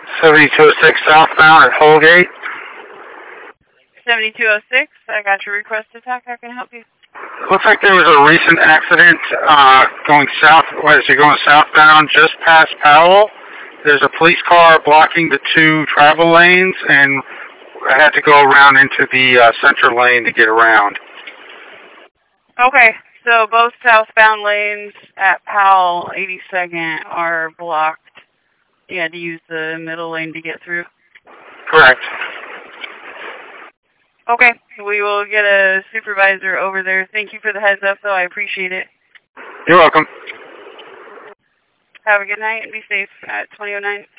7206 southbound at Holgate. 7206, I got your request to talk. How can I help you? Looks like there was a recent accident going south, as you're going southbound, just past Powell. There's a police car blocking the two travel lanes, and I had to go around into the center lane to get around. Okay, so both southbound lanes at Powell 82nd are blocked. You had to use the middle lane to get through? Correct. Okay, we will get a supervisor over there. Thank you for the heads up, though. I appreciate it. You're welcome. Have a good night and be safe at 2009.